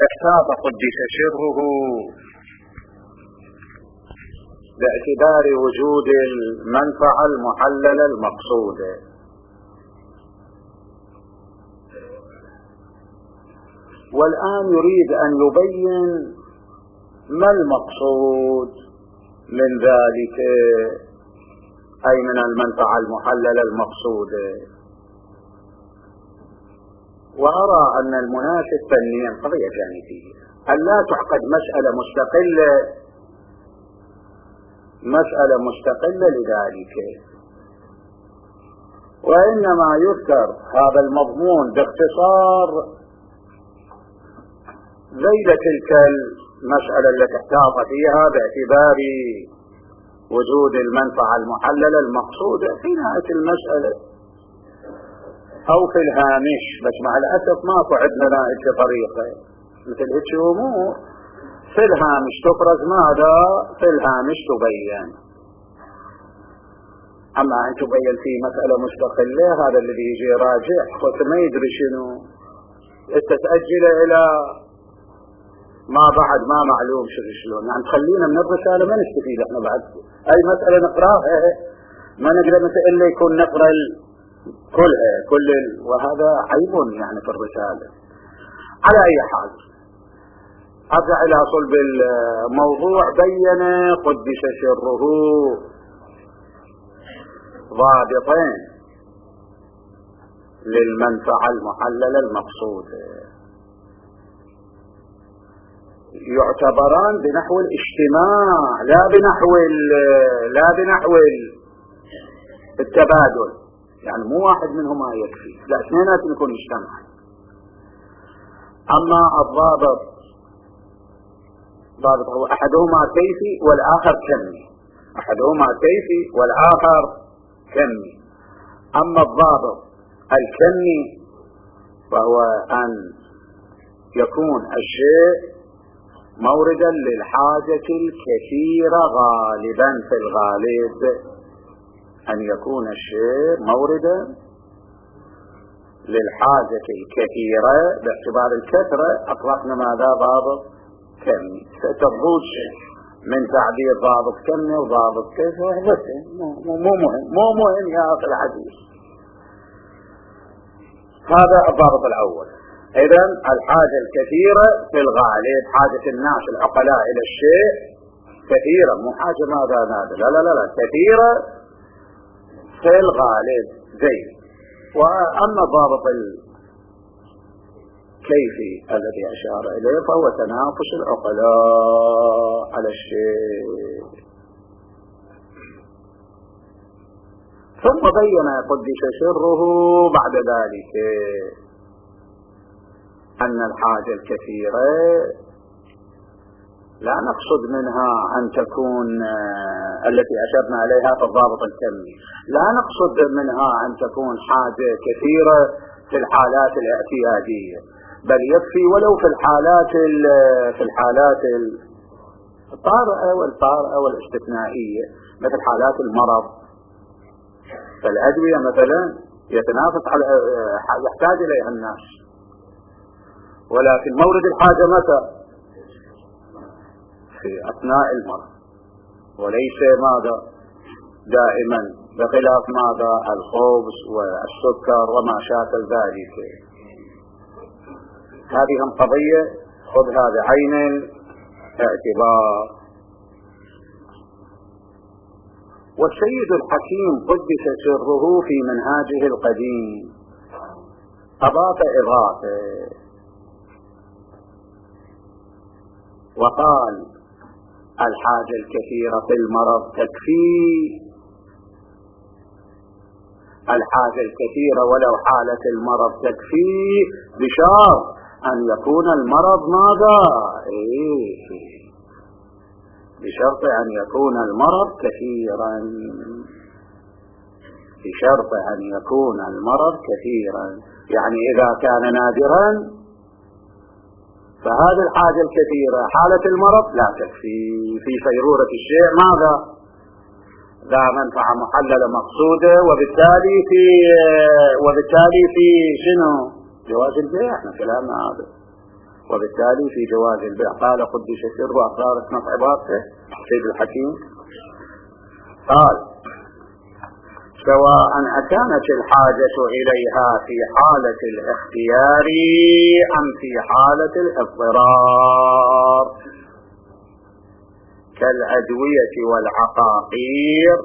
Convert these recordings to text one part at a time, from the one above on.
احتاط قدس سره باعتبار وجود المنفعة المحللة المقصودة. والآن يريد أن يبين ما المقصود من ذلك، أي من المنفعة المحللة المقصودة. وأرى أن المناسب فنيا قضية جانبية أن لا تعقد مسألة مستقلة لذلك، وإنما يذكر هذا المضمون باختصار ذيل تلك المسألة التي احتاط فيها باعتبار وجود المنفعة المحللة المقصودة في نهاية المسألة أو في الهامش. بس مع الأسف ماكو عندنا نائب في طريقة مثل هيك أمور في الهامش تفرز، ماذا في الهامش تبين. أما أن تبين في مسألة مستقلة هذا الذي يجي راجع وما يدري شنو تتأجل إلى ما بعد ما معلوم شلون. يعني خلينا من الرسالة ما نستفيد احنا بعد أي مسألة نقراها ما نقدر مثل يكون نقرأ كلها وهذا عيب يعني في الرسالة. على أي حال أرجع إلى صلب الموضوع. بين قدس سره ضابطين للمنفعة المحللة المقصودة يعتبران بنحو الاجتماع لا بنحو التبادل. يعني مو واحد منهما يكفي، لا اثنيناتهم يكون مجتمع. أما الضابط ضابط هو أحدهما كيفي والآخر كمي، أما الضابط الكمي فهو أن يكون الشيء موردا للحاجة الكثيرة غالبا. في الغالب أن يكون الشيء موردا للحاجة الكثيرة باعتبار الكثرة أطلقنا ماذا ضابط كمي. ستخرج من تعبير ضابط كمي وضابط كيف مو مهم يا أخي الحديث. هذا الضابط الأول. إذن الحاجة الكثيرة في الغالب حاجة الناس العقلاء إلى الشيء كثيرة، مو حاجة ماذا نادر، لا كثيرة في الغالب زين. وأما الضابط الكيفي الذي أشار إليه فهو تنافس العقلاء على الشيء. ثم بين قدس سره بعد ذلك أن الحاجة الكثيرة لا نقصد منها أن تكون التي أشرنا عليها في الضابط الكمي، لا نقصد منها أن تكون حاجة كثيرة في الحالات الاعتيادية، بل يكفي ولو في الحالات الطارئة والاستثنائية مثل حالات المرض. فالأدوية مثلا يتنافس يحتاج إليها الناس، ولكن مورد الحاجة متى؟ في أثناء المرض، وليس ماذا دائما، بخلاف ماذا الخبز والسكر وما شاكل ذلك. هذه هم قضية خذ هذا عين الاعتبار. والسيد الحكيم قدس سره في منهاجه القديم أضاف إضافة وقال الحاجة الكثيرة في المرض تكفي، الحاجة الكثيرة ولو حالة المرض تكفي بشرط أن يكون المرض ماذا؟ بشرط أن يكون المرض كثيرا، بشرط أن يكون المرض كثيرا. يعني إذا كان نادرا فهذه الحاجة الكثيرة حالة المرض لا تكفي. في صيرورة الشيء ماذا؟ ذا منفعة محللة مقصودة، وبالتالي في شنو؟ جواز البيع. احنا كلامنا هذا وبالتالي في جواز البيع. قال قدس سره وأقرار اسمه عبارته سيد الحكيم قال: سواء أكانت الحاجة إليها في حالة الاختيار أم في حالة الاضطرار، كالأدوية والعقاقير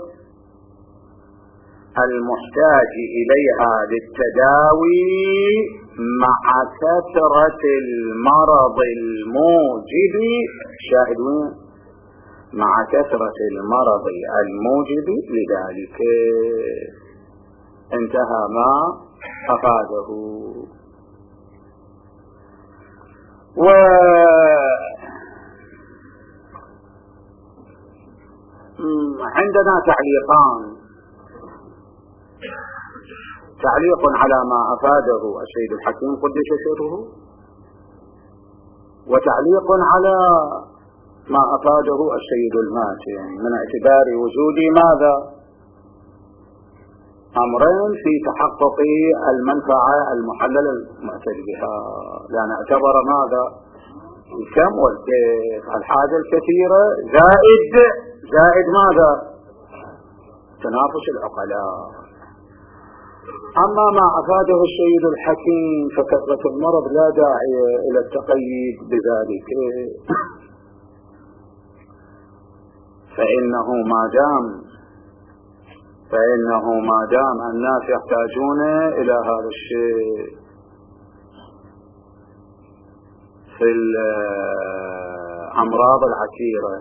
المحتاج إليها للتداوي مع كثرة المرض الموجب، شاهدون، مع كثرة المرض الموجب لذلك. انتهى ما أفاده. وعندنا تعليقان: تعليق على ما أفاده السيد الحكيم قدس سره، وتعليق على ما أفاده السيد الماتن من اعتبار وجود ماذا؟ أمرين في تحقق المنفعة المحللة المعتد بها، لأن اعتبر ماذا؟ الكم والكيف، الحاجة الكثيرة زائد ماذا؟ تنافس العقلاء. أما ما أفاده السيد الحكيم فكثرة المرض لا داعي إلى التقييد بذلك، فإنه ما دام الناس يحتاجون إلى هذا الشيء في الأمراض العسيرة،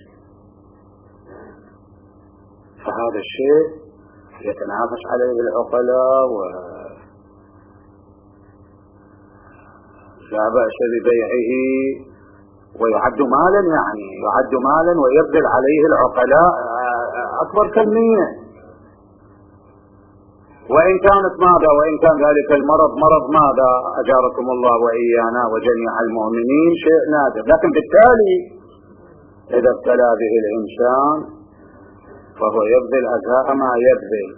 فهذا الشيء يتنافس عليه العقلاء ولا بأس ببيعه ويعد مالا، يعني يعد مالا ويبذل عليه العقلاء أكبر كمية، وإن كانت ماذا؟ وإن كان ذلك المرض مرض ماذا؟ أجاركم الله وإيانا وجميع المؤمنين شيء نادر، لكن بالتالي إذا ابتلى به الإنسان فهو يبذل أزهاء ما يبذل،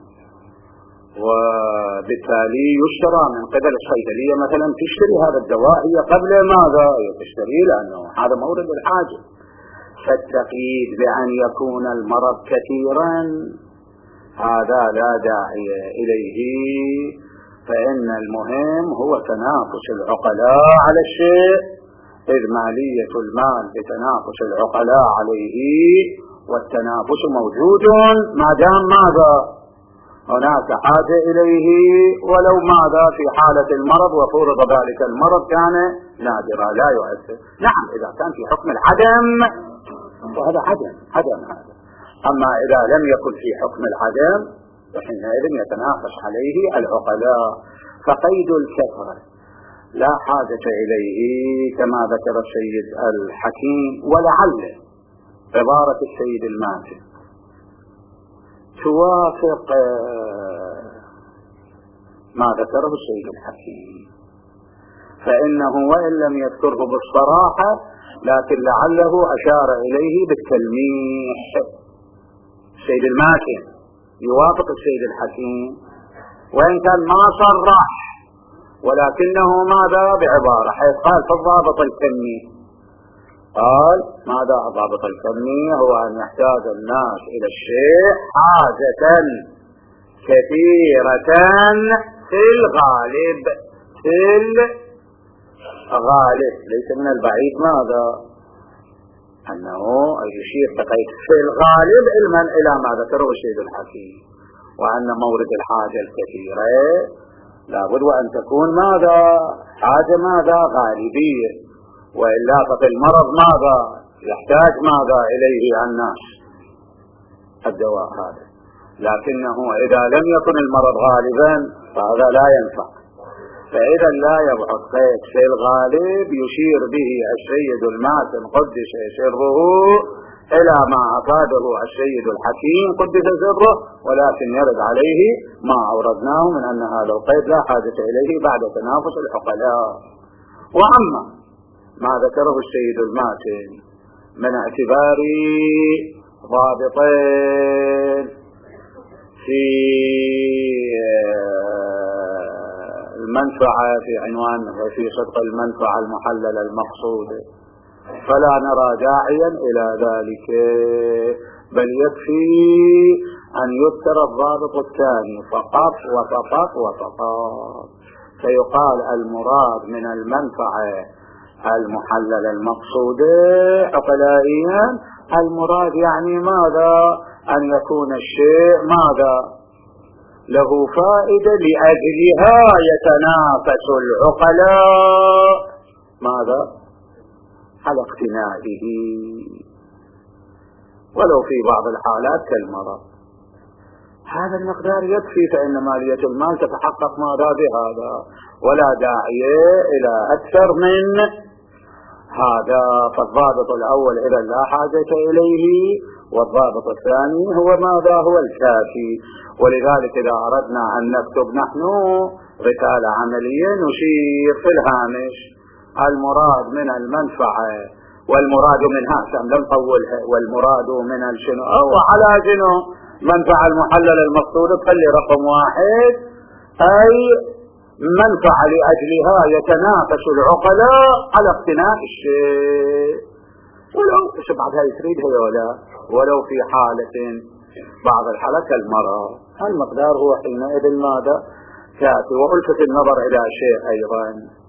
وبالتالي يشترى من قبل الصيدلية مثلا تشتري هذا الدواء هي قبل ماذا؟ تشتري لأنه هذا مورد الحاجة. فالتقييد بأن يكون المرض كثيرا هذا لا داعي إليه، فإن المهم هو تنافس العقلاء على الشيء، إذ مالية المال بتنافس العقلاء عليه، والتنافس موجود ما دام ماذا؟ هناك حاجة إليه، ولو ماذا؟ في حالة المرض وفرض ذلك المرض كان نادرا لا يؤثر. نعم إذا كان في حكم العدم وهذا عدم هذا، أما إذا لم يكن في حكم العدم فحينئذ يتنافس عليه العقلاء. فقيد الكثرة لا حاجة إليه كما ذكر السيد الحكيم، ولعل عبارة السيد الماتن توافق ما ذكره السيد الحكيم، فإنه وإن لم يذكره بالصراحة لكن لعله أشار إليه بالتلميح. السيد الماتن يوافق السيد الحكيم وإن كان ما صرح، ولكنه ماذا؟ بعبارة، حيث قال في الضابط الكمي، قال ماذا الضابط الكمي؟ هو أن يحتاج الناس إلى الشيء حاجة كثيرة في الغالب، ليس من البعيد ماذا؟ أنه يشير بقيد في الغالب علما إلى ما ذكره السيد الحكيم، وأن مورد الحاجة الكثيرة لابد وأن تكون ماذا؟ حاجة ماذا؟ غالبية، وإلا ففي المرض ماذا؟ يحتاج ماذا إليه الناس؟ الدواء هذا، لكنه إذا لم يكن المرض غالبا فهذا لا ينفع. فإذا لا يبعد قيد في الغالب يشير به السيد الماتن قدس سره إلى ما أفاده السيد الحكيم قدس سره، ولكن يرد عليه ما أوردناه من أن هذا القيد لا حاجة إليه بعد تنافس العقلاء. وأما ما ذكره السيد الماتن من اعتبار ضابطين في المنفعة في عنوان في صدق المنفعة المحللة المقصودة، فلا نرى داعيا إلى ذلك، بل يكفي أن يذكر الضابط الثاني فقط وفقط وفقط، فيقال المراد من المنفعة المحللة المقصودة عقلائيا المراد يعني ماذا؟ أن يكون الشيء ماذا؟ له فائدة لأجلها يتنافس العقلاء ماذا؟ على اقتنائه، ولو في بعض الحالات كالمرض. هذا المقدار يكفي، فإن مالية المال تتحقق ماذا بهذا، ولا داعي إلى أكثر من هذا. فالضابط الأول إذا لا حاجة إليه، والضابط الثاني هو ماذا؟ هو الكافي. ولذلك إذا أردنا أن نكتب نحن رسالة عملية نشير في الهامش المراد من المنفعة والمراد منها، لم نطولها، والمراد من الشنو أو على شنو منفعة المحلل المقصود، تخلي رقم 1 أي منفعة لأجلها يتنافس العقلاء على اقتناء الشيء، ولو بعدها يفيدها ولو في حالة بعض الحالات المرض. المقدار هو حينئذ ماذا؟ كافي. وألفت النظر إلى شيء أيضا،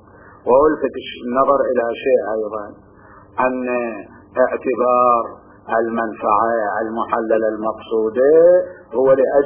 أن اعتبار المنفعة المحللة المقصودة هو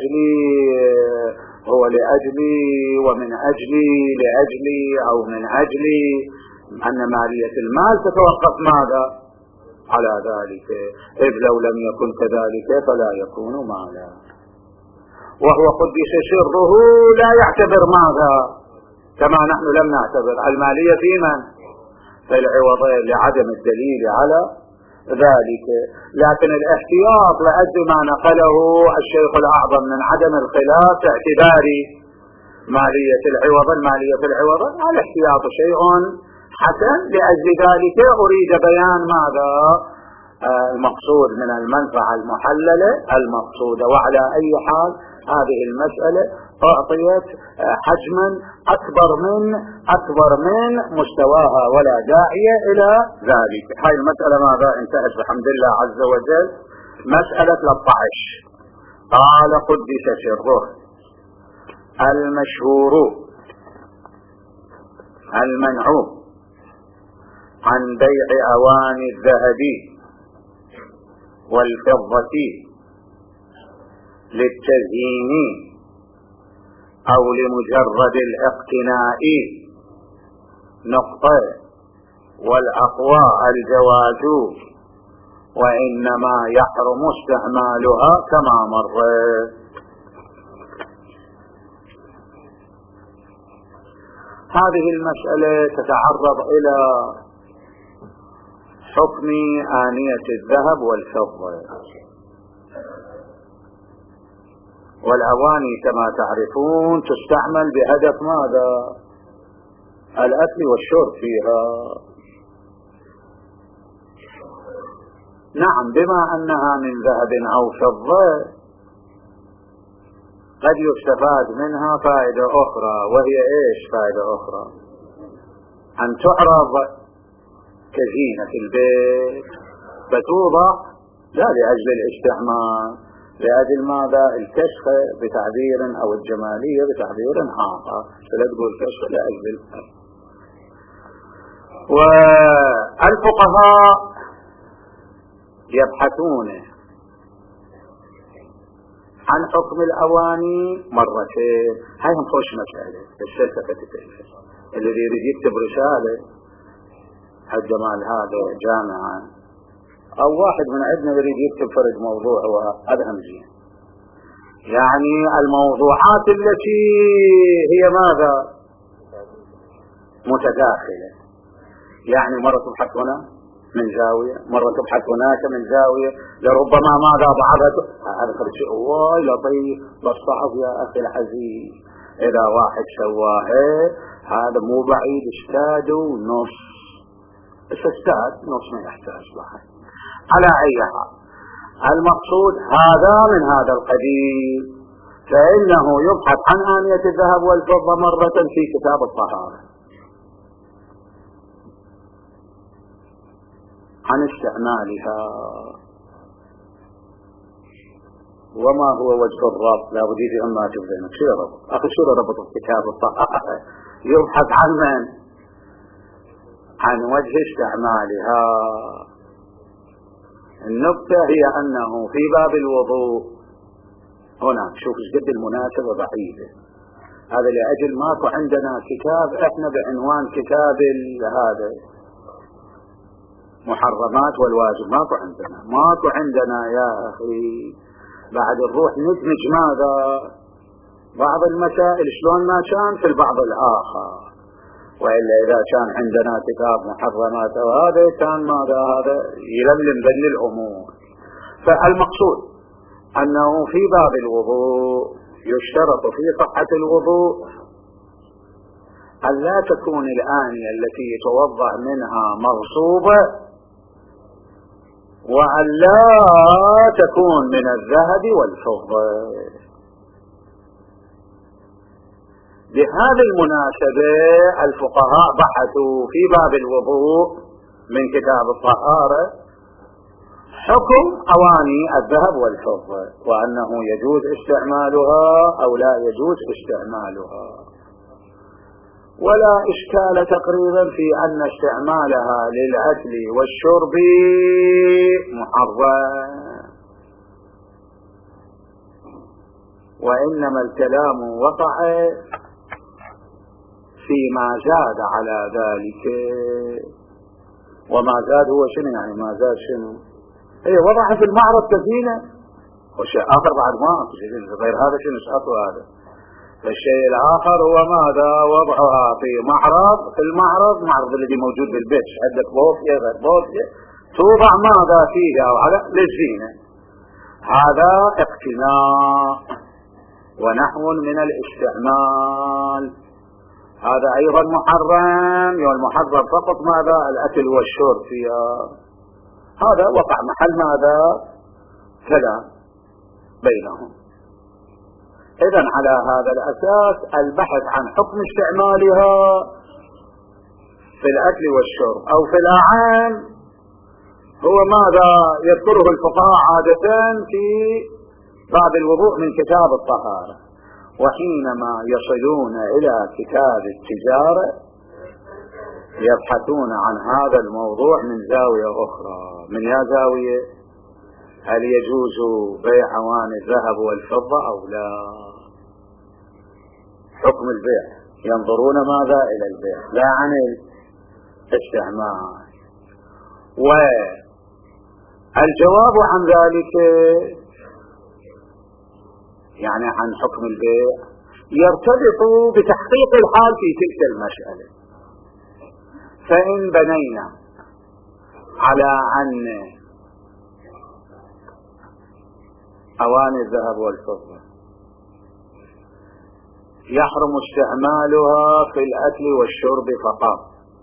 لأجلي ومن أجلي لأجلي أو من أجلي، أن مالية المال تتوقف ماذا؟ على ذلك، إذ لو لم يكن كذلك فلا يكون مالا. وهو قدس سره لا يعتبر ماذا؟ كما نحن لم نعتبر المالية في من؟ في العوضين لعدم الدليل على ذلك. لكن الاحتياط لأجل ما نقله الشيخ الأعظم من عدم الخلاف اعتبار مالية العوض، الاحتياط شيء حسن. لأجل ذلك أريد بيان ماذا؟ المقصود من المنفعة المحللة المقصودة. وعلى أي حال هذه المسألة أعطيت حجما أكبر من مستواها، ولا داعي إلى ذلك. هاي المسألة ماذا؟ انتهت بحمد الله عز وجل. مسألة 13 قال قدس سره المشهور المنع عن بيع أواني الذهب والفضة للتزيين أو لمجرد الاقتناء نقطة، والأقوى الجواز، وإنما يحرم استعمالها كما مر. هذه المسألة تتعرض إلى حكم آنية الذهب والفضة. والأواني كما تعرفون تستعمل بهدف ماذا؟ الأكل والشرب فيها. نعم، بما أنها من ذهب أو فضة قد يستفاد منها فائدة أخرى، وهي إيش فائدة أخرى؟ أن تعرض كزينة البيت، فتوضع لا لأجل الاستعمال، لأجل ماذا؟ الكشف بتعبير أو الجمالية بتعبير آخر، فلا تقول كشف لأجل الكشف. والفقهاء يبحثون عن حكم الأواني مرتين. هاي هم خوش مسألة السلسفة تتعرف. الذي يريد يكتب رسالة الجمال هذا جامعا، أو واحد من عندنا يريد يكتب فرد موضوع، وهذا هم زين. يعني الموضوعات التي هي ماذا؟ متداخلة، يعني مرة تبحث هنا من زاوية، مرة تبحث هناك من زاوية، لربما ماذا بعضها هذا شيء واي لطيف بس صعب يا أخي العزيز. إذا واحد سواه هذا مو بعيد استادوا نص، استاد نص ما يحتاج لها. على أي حال المقصود هذا من هذا القبيل. فإنه يبحث عن آنية الذهب والفضة مرة في كتاب الطهارة، عن استعمالها. وما هو وجه الربط؟ لا بد في أما تبذينك شو ربط أخي، شو ربط كتاب الطهارة؟ يبحث عن من؟ عن وجه استعمالها. النقطة هي أنه في باب الوضوء هنا شوف ايش قد المناسبة بعيدة. هذا لأجل ماكو عندنا كتاب احنا بعنوان كتاب هذا محرمات والواجب، ماكو عندنا يا أخي. بعد نروح ندمج ماذا بعض المسائل شلون ما كان في البعض الآخر، وإلا إذا كان عندنا كتاب محرمات وهذا كان ماذا هذا يلملم بين الأمور. فالمقصود أنه في باب الوضوء يشترط في صحة الوضوء أن لا تكون الآنية التي يتوضأ منها مغصوبة، وأن لا تكون من الذهب والفضة. بهذه المناسبة الفقهاء بحثوا في باب الوضوء من كتاب الطهارة حكم أواني الذهب والفضة، وأنه يجوز استعمالها أو لا يجوز استعمالها. ولا إشكال تقريبا في أن استعمالها للأكل والشرب محرم، وإنما الكلام وقع فيما زاد على ذلك. وما زاد هو شنو يعني؟ ما زاد شنو؟ هي وضع في المعرض كزينة، والشيء آخر بعد ما غير هذا شنو سأطوا هذا. الشيء الآخر هو ماذا؟ وضعها في معرض، في المعرض الذي موجود بالبيت، عندك بوفية غير بوفية توضع ماذا فيها وعلى للزينة. هذا اقتناء ونحو من الاستعمال، هذا أيضا محرم. والمحرم فقط ماذا؟ الأكل والشرب فيها. هذا وقع محل ماذا؟ كلام بينهم. إذن على هذا الأساس البحث عن حكم استعمالها في الأكل والشرب أو في الأعان هو ماذا يذكره الفقهاء عادة في باب الوضوء من كتاب الطهارة. وحينما يصلون إلى كتاب التجارة يبحثون عن هذا الموضوع من زاوية أخرى. من يا زاوية؟ هل يجوز بيع أواني الذهب والفضة أو لا؟ حكم البيع، ينظرون ماذا؟ إلى البيع لا عن الاستعمال. والجواب عن ذلك يعني عن حكم البيع يرتبط بتحقيق الحال في تلك المسألة. فإن بنينا على أن أواني الذهب والفضة يحرم استعمالها في الأكل والشرب فقط،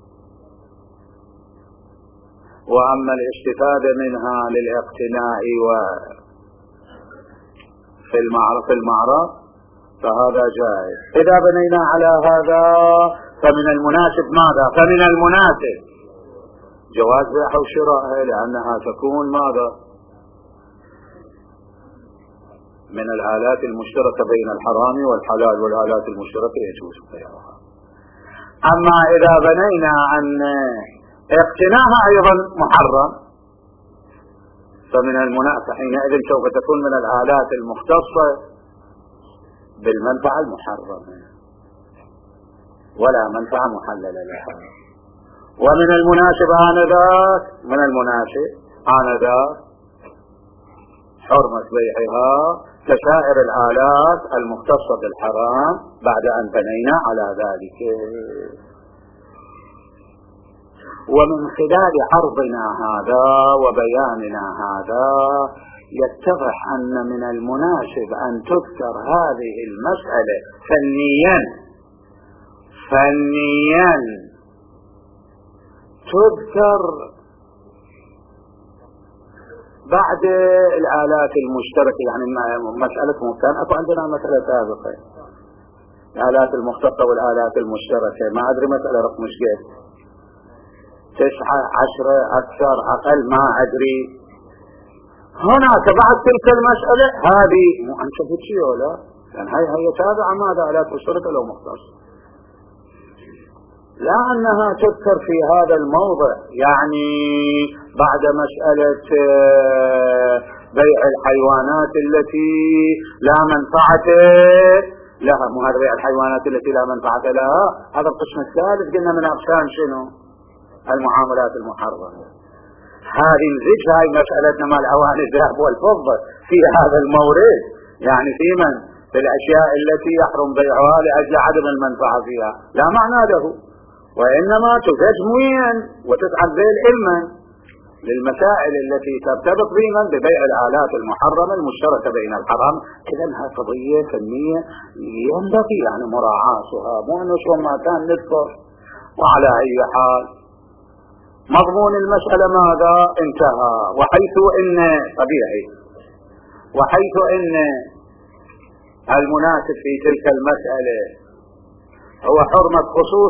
وأما الاستفادة منها للاقتناء وفي المعرض فهذا جائز. إذا بنينا على هذا فمن المناسب ماذا؟ فمن المناسب جواز بيع وشرائها، لأنها تكون ماذا؟ من الآلات المشتركة بين الحرام والحلال، والآلات المشتركة يجوز بيعها. أما إذا بنينا أن اقتناها أيضا محرم فمن المناسب حينئذ سوف تكون من الآلات المختصة بالمنفعة المحرمة ولا منفعة محللة لها. ومن المناسب آنذاك حرمة بيعها كسائر الآلات المختصة بالحرام بعد أن بنينا على ذلك. ومن خلال عرضنا هذا وبياننا هذا يتضح أن من المناسب أن تذكر هذه المسألة فنيا تذكر بعد الآلات المشتركة، يعني مسألة كان أكو عندنا مسألة سابقة، الآلات المختصة والآلات المشتركة، ما أدري مسألة رقم شقد 9 10 أكثر أقل ما أدري. هناك بعد تلك المسألة هذه مو أن شفت شيء ولا يعني هي تابعة ماذا آلات مشتركة لو مختصة، لا أنها تذكر في هذا الموضع. يعني بعد مسألة بيع الحيوانات التي لا منفعة لها، مو هذا بيع الحيوانات التي لا منفعة لها، هذا القسم الثالث قلنا من أقسام شنو؟ المعاملات المحرمة. هذه نزج هاي مسألتنا مال أواني الذهب والفضة في هذا المورد، يعني في من؟ في الأشياء التي يحرم بيعها لأجل عدم المنفعة فيها، لا معنى له، وإنما تزج مويا وتسعد ذيل علما للمسائل التي ترتبط بمن ببيع الآلات المحرمة المشتركة بين الحرام. إذا هذه قضية فنية ينبغي يعني مراعاتها، مو أنه شو ما كان نذكر. وعلى أي حال مضمون المسألة ماذا؟ انتهى. وحيث إن طبيعي، وحيث إن المناسب في تلك المسألة هو حرمة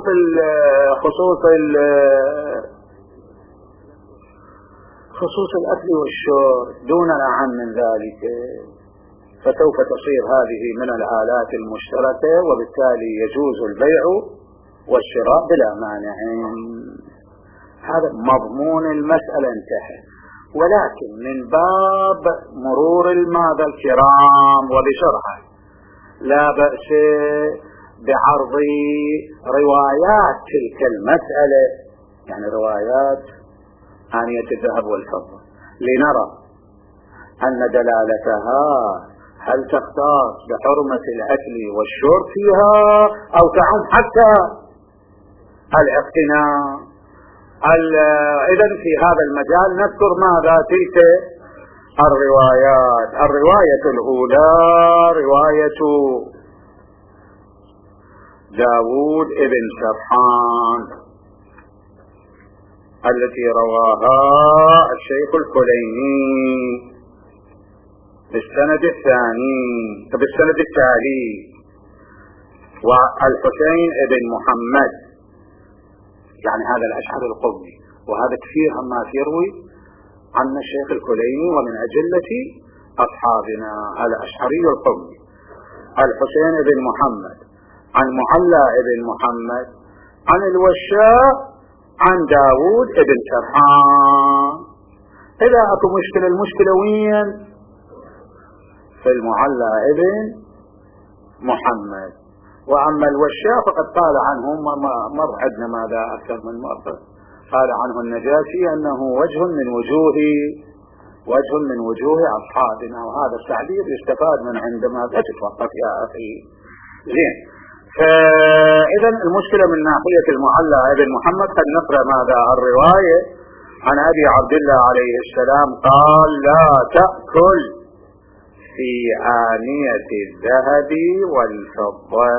خصوص الأكل والشرب دون الأعم من ذلك، فسوف تصير هذه من الآلات المشتركة، وبالتالي يجوز البيع والشراء بلا مانع. هذا مضمون المسألة انتهى. ولكن من باب مرور الماذا الكرام وبسرعة لا بأس بعرض روايات تلك المسألة، يعني روايات آنية الذهب والفضة، لنرى أن دلالتها هل تختص بحرمة الأكل والشرب فيها أو تعم حتى الاقتناء. إذن في هذا المجال نذكر ماذا؟ تلك الروايات. الرواية الأولى رواية داود ابن سرحان التي رواها الشيخ الكليني بالسند التالي، والحسين ابن محمد، يعني هذا الأشعري القمي، وهذا كثير ما يروي عن الشيخ الكليني ومن أجلة أصحابنا الأشعري القمي. الحسين ابن محمد عن معلى ابن محمد عن الوشاء عن داود ابن سرحان. إذا أكو مشكلة، المشكلة وين؟ في المعلى ابن محمد. وأما الوشاء فقد قال عنه مر عندنا ماذا أكثر من مرة، قال عنه النجاشي أنه وجه من وجوه أصحابنا، وهذا التعبير يستفاد من عندما تتوقف يا أخي. زين، فإذا المشكلة من ناحية المعلى ابن محمد قد نقرأ ماذا الرواية عن أبي عبد الله عليه السلام قال: لا تأكل في آنية الذهب والفضة.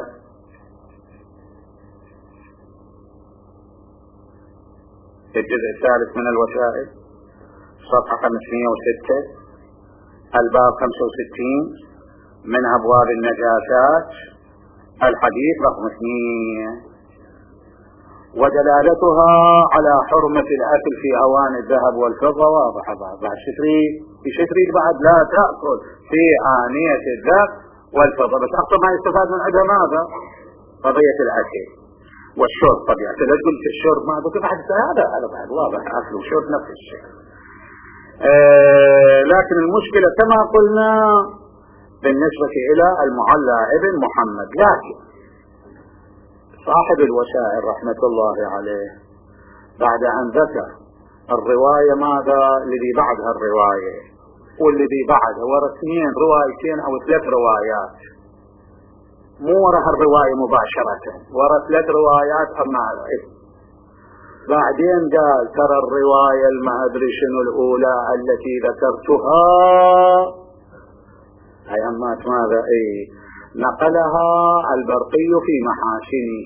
الجزء الثالث من الوسائل، صفحة 506، الباب 65 من أبواب النجاسات، الحديث رقم 2. ودلالتها على حرمة الأكل في أواني الذهب والفضة واضحة. بعد شتريد بعد لا تأكل في آنية الذهب والفضة، بس أكثر ما يستفاد من عندها ماذا؟ قضية الأكل والشرب. طبيعة لا تقول في الشرب ما بك بعد هذا بعد واضح، أكل وشرب نفس الشيء. لكن المشكلة كما قلنا بالنسبة إلى المعلى ابن محمد. لكن صاحب الوسائل رحمة الله عليه بعد أن ذكر الرواية ماذا الذي بعدها الرواية والذي بعدها، ورا 2 روايتين أو 3 روايات، مو ورا الرواية مباشرة، ورا 3 روايات أما بعدين قال ترى الرواية ما أدري شنو الأولى التي ذكرتها هي أمات ماذا نقلها البرقي في محاسنه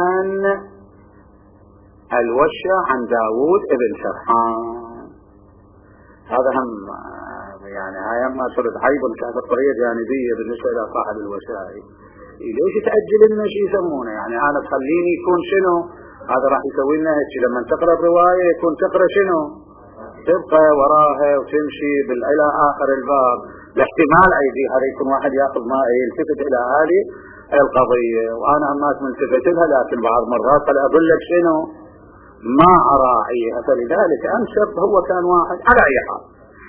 عن الوشة عن داود ابن سرحان. هذا هم يعني هاي ما ترد أيضا كانت طريقة جانبية بالنسبة إلى صاحب الوسائل. ليش تأجل لنا شيء يسمونه؟ يعني أنا تخليني يكون شنو هذا راح يسوي لنا هيك لما تقرأ الرواية يكون تقرأ شنو تبقى وراها وتمشي إلى آخر الباب. الاحتمال أيدي هذا يكون واحد يأخذ ما يلتفت إلى هذه القضية وأنا أمات ملتفت لها، لكن بعض مرات قد أقول لك شنو ما أراعيها، فلذلك أنسب هو كان واحد على أي حال.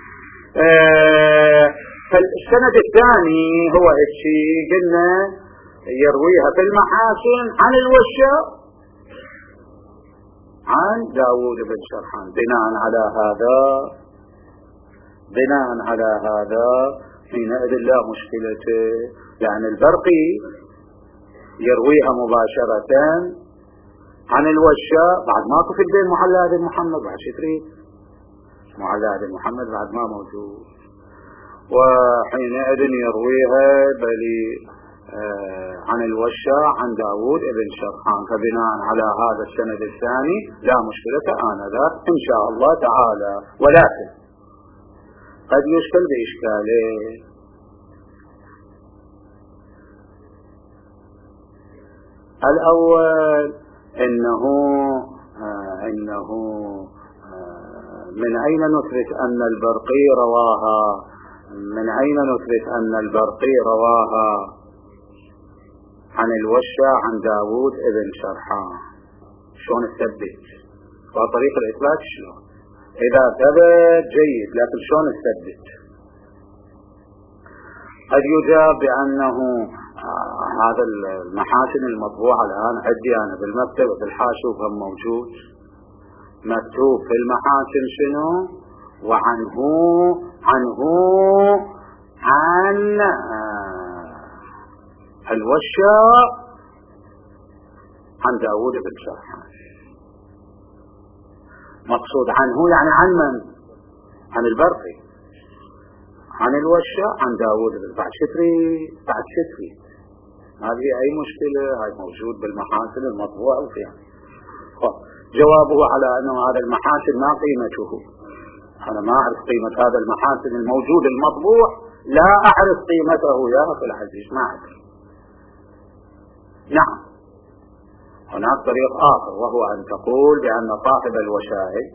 فالسند الثاني هو الشيء قلنا يرويها في المحاسن عن الوشاء عن داود بن شرحان. بناء على هذا حينئذ لا مشكلة، يعني البرقي يرويها مباشرة عن الوشاء بعد ماكو في البين معلى بن محمد، بعد شو تريد؟ معلى بن محمد بعد ما موجود، وحينئذ يرويها بلي عن الوشاء عن داود ابن شرحان. فبناء على هذا السند الثاني لا مشكلة آنذاك إن شاء الله تعالى، ولكن قد يشكل بإشكاله. الأول إنه من أين نثبت أن البرقي رواها؟ من أين نثبت أن البرقي رواها عن الوشاء عن داود ابن شرحان؟ شلون نثبت؟ وطريق الإثبات شلون؟ إذا ثبت جيد، لكن شلون نثبت؟ قد يجاب بأنه هذا المحاسن المطبوعة الآن عندي أنا بالمكتب وفي الحاشوف هم موجود، مكتوب في المحاسن شنو؟ وعنه عن الوشاء عن داود بن شرحان. مقصود عنه يعني عن من؟ عن البرقي. عن الوشاء عن داود بن بعد شتري ما في أي مشكلة، هاي موجود بالمحاسن المطبوعة وفيها. جوابه على أنه هذا المحاسن ما قيمته، أنا ما أعرف قيمة هذا المحاسن الموجود المطبوع، لا أعرف قيمته يا أخي العزيز، ما أعرف. نعم هناك طريق آخر، وهو أن تقول بأن صاحب الوشاهد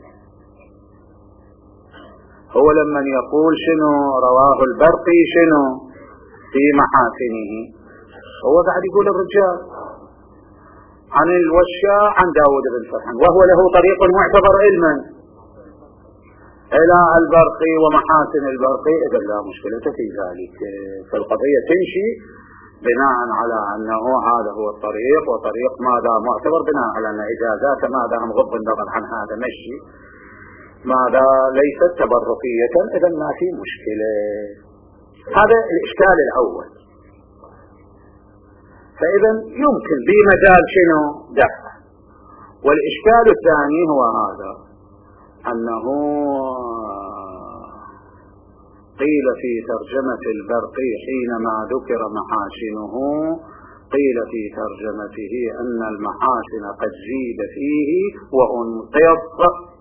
هو لمن يقول شنو رواه البرقي شنو في محاسنه، هو بعد يقول الرجال عن الوشاء عن داود بن شرحان، وهو له طريق معتبر علما إلى البرقي ومحاسن البرقي، إذا لا مشكلة في ذلك. فالقضية تمشي بناء على أنه هذا هو الطريق، وطريق ماذا معتبر بناء على أن إجازات ماذا هم غض النظر عن هذا مشي ماذا ليست تبرقية، إذا ما في مشكلة. هذا الإشكال الأول. فإذا يمكن بمجال شنو دفع. والإشكال الثاني هو هذا، أنه قيل في ترجمة البرقي حينما ذكر محاسنه قيل في ترجمته أن المحاسن قد زيد فيه وأنقض،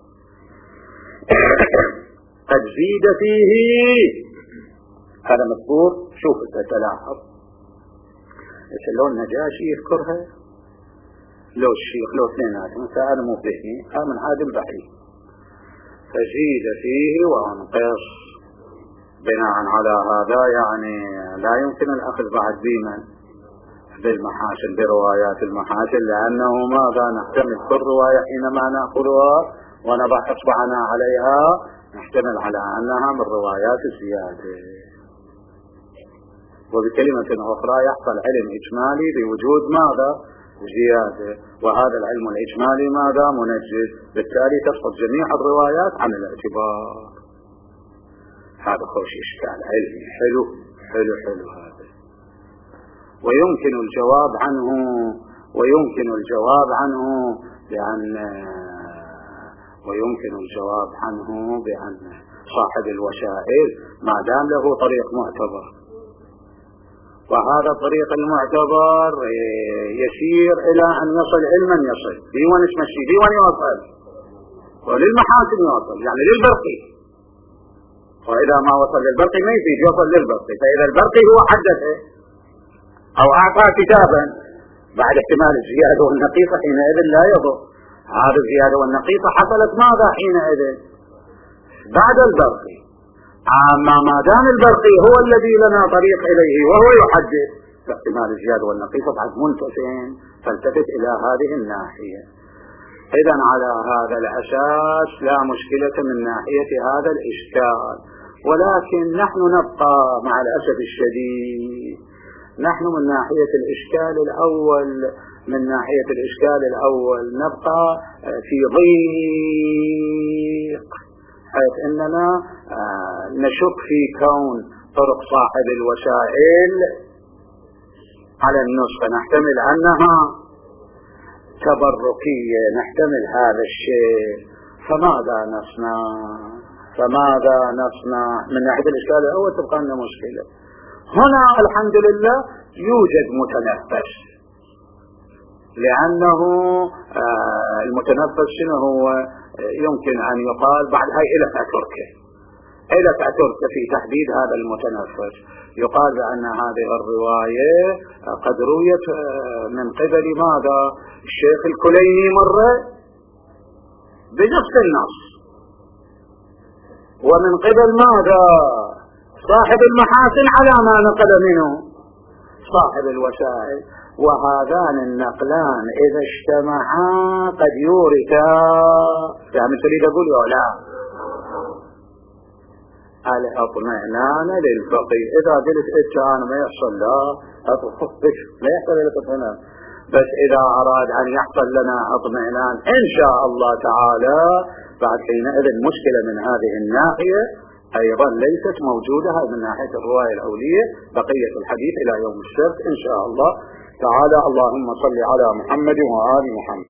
قد زيد فيه. هذا مذكور، شوف تلاحظ لو النجاشي يذكرها لو الشيخ لو اثنيناتهم، فهذا مو فهمي، هذا من عادم بعيد. فزيد فيه وانقص، بناء على هذا يعني لا يمكن الأخذ بعد بمن بالمحاسن بروايات المحاسن، لأنه ماذا نحتمل كل رواية حينما نأخذها ونضع إصبعنا عليها نحتمل على أنها من روايات الزيادة. وبكلمة أخرى يحصل علم إجمالي بوجود ماذا زيادة، وهذا العلم الإجمالي ماذا منجز، بالتالي تسقط جميع الروايات عن الاعتبار. هذا خوش إشكال علمي حلو هذا. ويمكن الجواب عنه بأن صاحب الوسائل ما دام له طريق معتبر، وهذا الطريق المعتبر يسير إلى أن يصل علما يصل ديوان اسمه ديوان يوصل وللمحاسن يوصل، يعني للبرقي وإذا ما وصل للبرقي ما يفيد يوصل للبرقي. فإذا البرقي هو حدثه أو أعطى كتابا بعد احتمال الزيادة والنقيصة حينئذ لا يضر. هذه الزيادة والنقيصة حصلت ماذا حينئذ؟ بعد البرقي. أما ما دام البرقي هو الذي لنا طريق إليه وهو يحدث، فاحتمال الزيادة والنقيصة بعد منتفين، فالتفت إلى هذه الناحية. إذن على هذا الأساس لا مشكلة من ناحية هذا الإشكال، ولكن نحن نبقى مع الأسف الشديد نحن من ناحية الإشكال الأول نبقى في ضيق، حيث أننا نشك في كون طرق صاحب الوسائل على النسخة، نحتمل أنها تبركية، نحتمل هذا الشيء. فماذا نصنع من ناحية الإشكال الأول؟ تبقى لنا مشكلة. هنا الحمد لله يوجد متنفس، لأنه المتنفس شنو هو؟ يمكن أن يقال بعد هاي إلى تركه في تحديد هذا المتنفس. يقال بأن هذه الرواية قد رويت من قبل ماذا؟ الشيخ الكليني مرة بنفس النص، ومن قبل ماذا؟ صاحب المحاسن على ما نقل منه صاحب الوسائل. وهذان النقلان إذا اجتمعا قد يورثا، يعني تريد أقول لا الاطمئنان للفقيه. إذا قلت أنا ما يحصل لا يحصل لك اطمئنان، بس إذا أراد أن يحصل لنا اطمئنان إن شاء الله تعالى بعد حينئذ مشكلة من هذه الناحية أيضا ليست موجودة من ناحية الرواية الأولية. بقية الحديث إلى يوم السبت إن شاء الله تعالى. اللهم صل على محمد وآل محمد.